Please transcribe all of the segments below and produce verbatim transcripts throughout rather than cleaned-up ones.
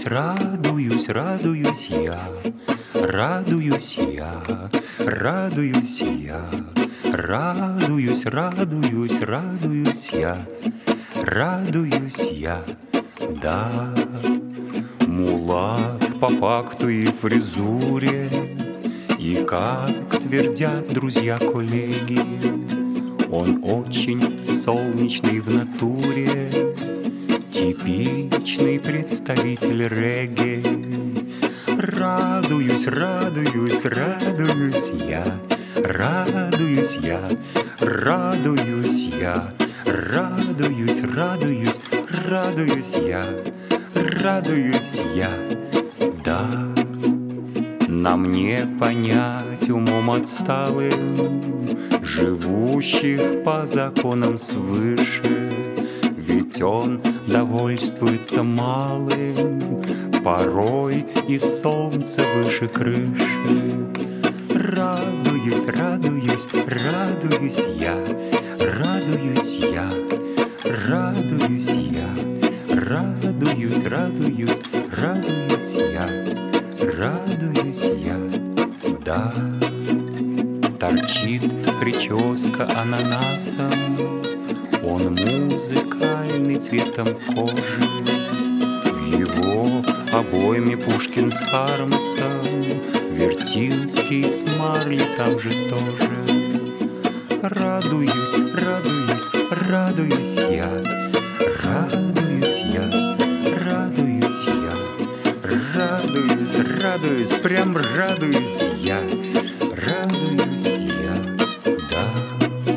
Радуюсь, радуюсь, радуюсь я, радуюсь я, радуюсь я, радуюсь, радуюсь, радуюсь я, радуюсь я, да. Мулат по факту и фризуре, и, как твердят друзья-коллеги, он очень солнечный в натуре, типичный представитель регги. Радуюсь, радуюсь, радуюсь я, радуюсь я, радуюсь я, радуюсь, радуюсь, радуюсь я, радуюсь я, да. Нам не понять умом отсталым живущих по законам свыше, ведь он довольствуется малым, порой и солнце выше крыши. Радуюсь, радуюсь, радуюсь я, радуюсь я, радуюсь я, радуюсь, радуюсь, радуюсь я, радуюсь я, да. Торчит прическа ананасом, он музыкальный цветом кожи. В его обойме Пушкин с Хармсом, Вертинский с Марли там же тоже. Радуюсь, радуюсь, радуюсь я, радуюсь я, радуюсь я, радуюсь, радуюсь, прям радуюсь я, радуюсь я, да.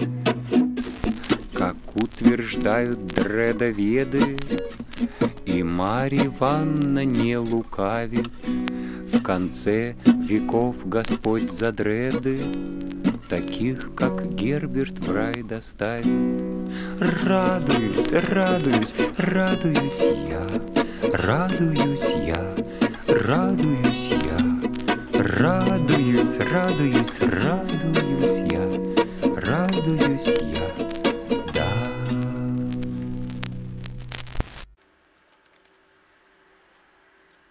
Как утверждают дредоведы, и Марья Ивановна не лукавит, в конце веков Господь за дреды таких, как Герберт, в рай доставит. Радуюсь, радуюсь, радуюсь я, радуюсь я, радуюсь я, радуюсь, радуюсь, радуюсь.